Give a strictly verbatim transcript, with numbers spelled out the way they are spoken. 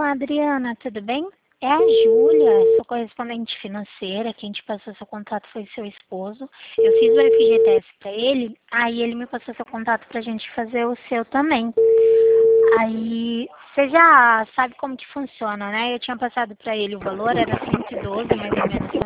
Adriana, tudo bem? É a Júlia, sua correspondente financeira. Quem te passou seu contato foi seu esposo. Eu fiz o F G T S para ele, aí ele me passou seu contato para a gente fazer o seu também. Aí você já sabe como que funciona, né? Eu tinha passado para ele o valor, era cento e doze mais ou menos